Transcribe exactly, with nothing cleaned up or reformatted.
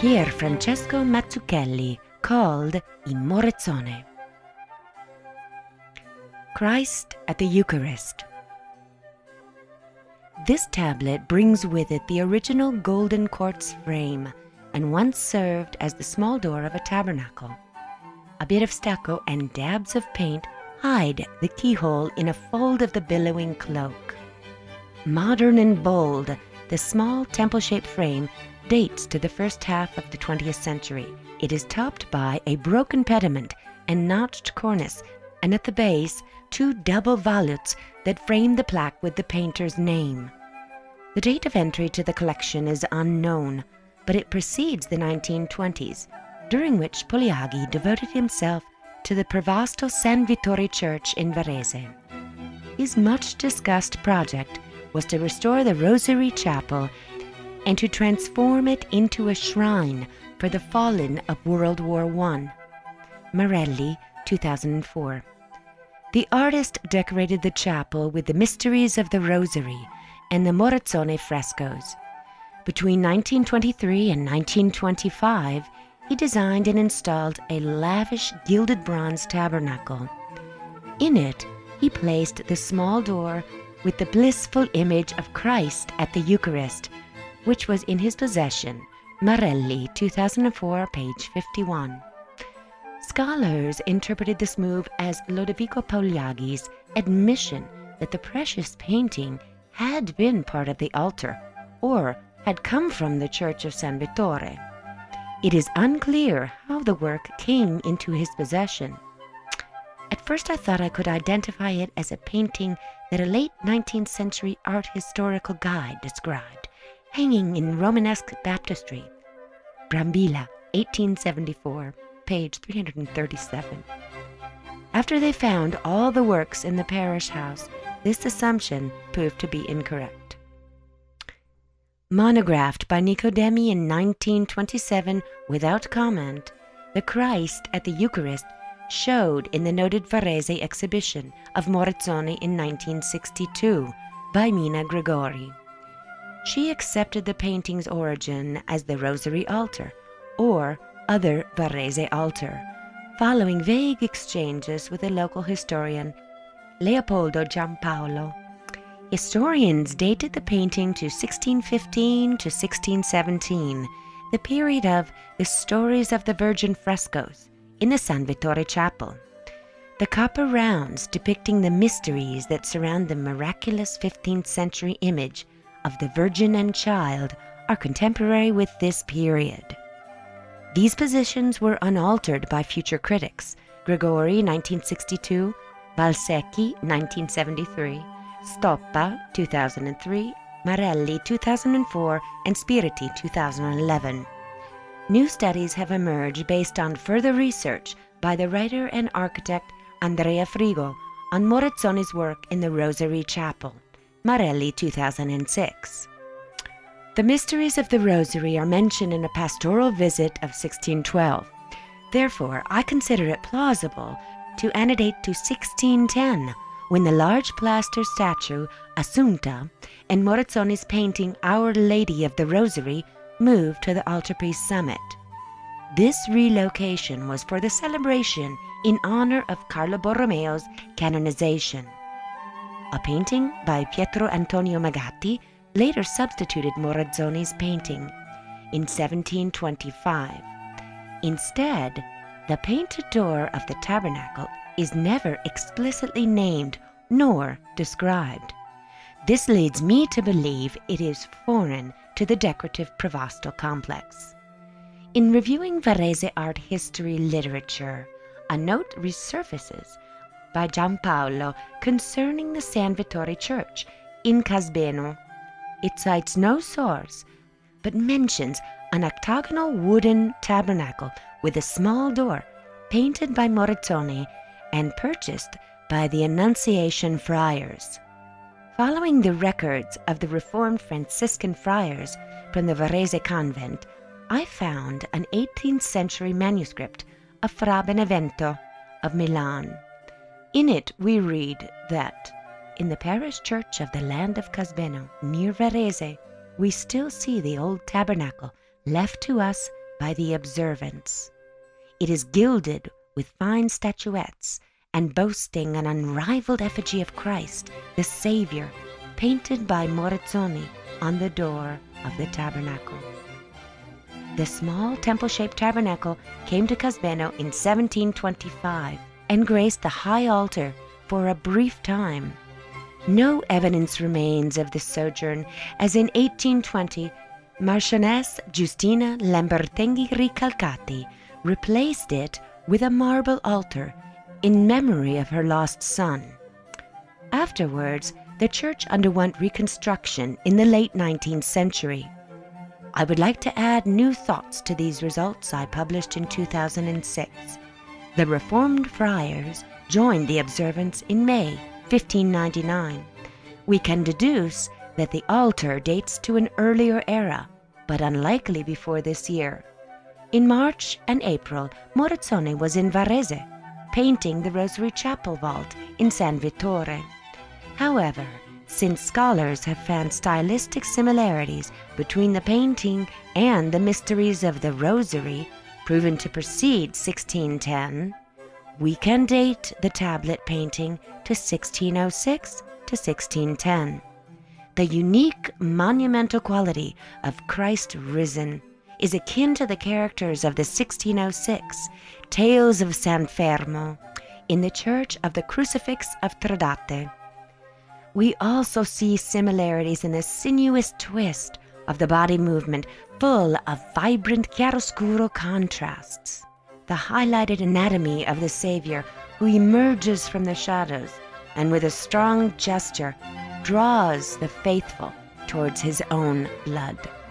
Pier Francesco Mazzucchelli, called I Morezzone. Christ at the Eucharist. This tablet brings with it the original golden quartz frame and once served as the small door of a tabernacle. A bit of stucco and dabs of paint hide the keyhole in a fold of the billowing cloak. Modern and bold, the small temple-shaped frame dates to the first half of the twentieth century. It is topped by a broken pediment and notched cornice, and at the base, two double volutes that frame the plaque with the painter's name. The date of entry to the collection is unknown, but it precedes the nineteen twenties, during which Poliaghi devoted himself to the Prevasto San Vittore Church in Varese. His much-discussed project was to restore the Rosary Chapel and to transform it into a shrine for the fallen of World War One. Marelli, two thousand four. The artist decorated the chapel with the Mysteries of the Rosary and the Morezzone frescoes. Between nineteen twenty-three and nineteen twenty-five, he designed and installed a lavish gilded bronze tabernacle. In it, he placed the small door with the blissful image of Christ at the Eucharist, which was in his possession. Marelli, two thousand four, page fifty-one. Scholars interpreted this move as Lodovico Poliaghi's admission that the precious painting had been part of the altar, or had come from the Church of San Vittore. It is unclear how the work came into his possession. At first I thought I could identify it as a painting that a late nineteenth century art historical guide described, hanging in Romanesque baptistry. Brambilla, eighteen seventy-four, page three hundred thirty-seven. After they found all the works in the parish house, this assumption proved to be incorrect. Monographed by Nicodemi in nineteen twenty-seven without comment, the Christ at the Eucharist showed in the noted Varese exhibition of Morezzone in nineteen sixty-two by Mina Gregori. She accepted the painting's origin as the Rosary Altar, or other Varese altar, following vague exchanges with the local historian Leopoldo Giampaolo. Historians dated the painting to sixteen fifteen to sixteen seventeen, the period of the Stories of the Virgin frescoes in the San Vittore Chapel. The copper rounds depicting the mysteries that surround the miraculous fifteenth century image of the Virgin and Child are contemporary with this period. These positions were unaltered by future critics: Gregori, nineteen sixty-two, Valsecchi, nineteen seventy-three, Stoppa, two thousand three, Marelli, two thousand four, and Spiriti, two thousand eleven. New studies have emerged based on further research by the writer and architect Andrea Frigo on Morezzone's work in the Rosary Chapel. Marelli, two thousand six. The Mysteries of the Rosary are mentioned in a pastoral visit of sixteen twelve. Therefore, I consider it plausible to annodate to sixteen ten, when the large plaster statue Assunta and Morezzone's painting Our Lady of the Rosary moved to the altarpiece summit. This relocation was for the celebration in honor of Carlo Borromeo's canonization. A painting by Pietro Antonio Magatti later substituted Morezzone's painting in seventeen twenty-five. Instead, the painted door of the tabernacle is never explicitly named nor described. This leads me to believe it is foreign to the decorative Prevasto complex. In reviewing Varese art history literature, a note resurfaces by Giampaolo concerning the San Vittore Church in Casbeno. It cites no source, but mentions an octagonal wooden tabernacle with a small door painted by Morezzone and purchased by the Annunciation Friars. Following the records of the Reformed Franciscan friars from the Varese convent, I found an eighteenth century manuscript of Fra Benevento of Milan. In it we read that, in the parish church of the land of Casbeno, near Varese, we still see the old tabernacle left to us by the observance. It is gilded with fine statuettes and boasting an unrivaled effigy of Christ, the Savior, painted by Morricone on the door of the tabernacle. The small temple-shaped tabernacle came to Casbeno in seventeen twenty-five and graced the high altar for a brief time. No evidence remains of this sojourn, as in eighteen twenty, Marchioness Giustina Lambertenghi Ricalcati replaced it with a marble altar in memory of her lost son. Afterwards, the church underwent reconstruction in the late nineteenth century. I would like to add new thoughts to these results I published in two thousand six. The Reformed friars joined the observance in May fifteen ninety-nine. We can deduce that the altar dates to an earlier era, but unlikely before this year. In March and April, Morricone was in Varese, painting the Rosary Chapel vault in San Vittore. However, since scholars have found stylistic similarities between the painting and the mysteries of the Rosary, proven to precede sixteen ten, we can date the tablet painting to sixteen oh six to sixteen ten. The unique monumental quality of Christ risen is akin to the characters of the sixteen oh six Tales of San Fermo in the Church of the Crucifix of Tradate. We also see similarities in the sinuous twist of the body movement, full of vibrant chiaroscuro contrasts. The highlighted anatomy of the Savior, who emerges from the shadows and with a strong gesture draws the faithful towards his own blood.